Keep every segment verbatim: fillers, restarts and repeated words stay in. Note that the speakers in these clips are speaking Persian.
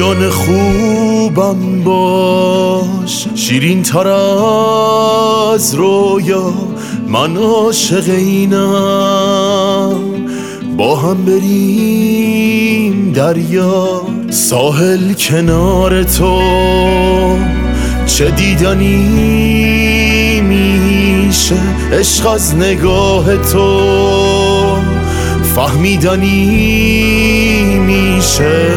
پایان خوبم باش، شیرین تر از رویا، من عاشق اینم. با هم بریم دریا، ساحل کنار تو، چه دیدنی میشه عشق از نگاه تو، فهمیدنی میشه.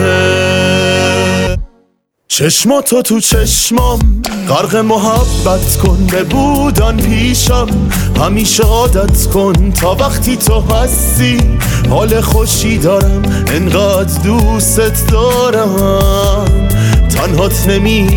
چشماتو تو چشمام غرق محبت کن، ببودن پیشم همیشه عادت کن. تا وقتی تو هستی حال خوشی دارم، انقدر دوست دارم تنهات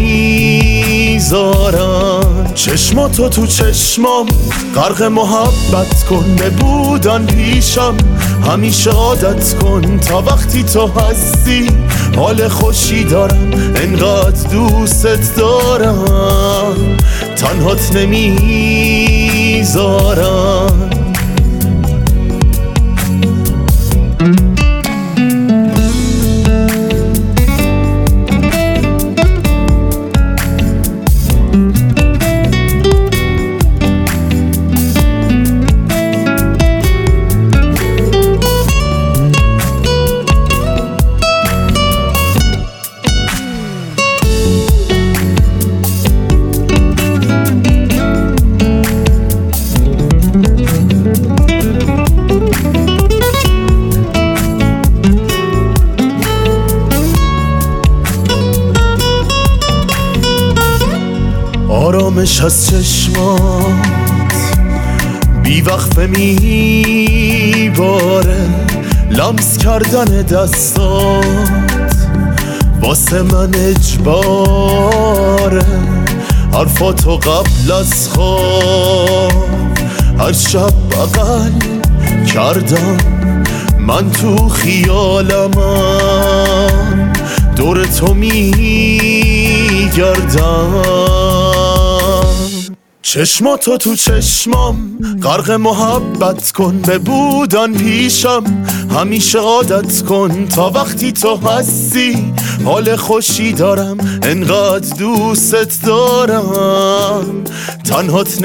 نمیذارم. چشماتو تو چشمام غرق محبت کن، ببودن پیشم همیشه عادت کن. تا وقتی تو هستی حال خوشی دارم، انقدر دوست دارم تنهات نمیذارم. آرامش از چشمات بی وقفه میباره، لمس کردن دستات واسه من اجباره. حرفاتو قبل از خواب هر شب بغل کردم، من تو خیالمم دور تو میگردم. چشماتو تو چشمام غرق محبت کن، ببودن پیشم همیشه عادت کن. تا وقتی تو هستی حال خوشی دارم، انقدر دوست دارم تنهات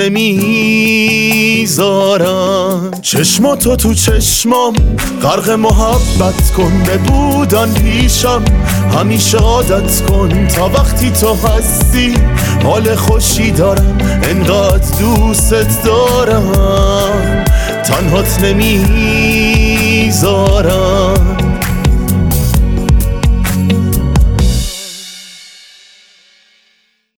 نمیذارم. چشماتو تو چشمام غرق محبت کن، ببودن پیشم همیشه عادت کن. تا وقتی تو هستی حال خوشی دارم، انقدر دوست دارم تنهات نمیذارم.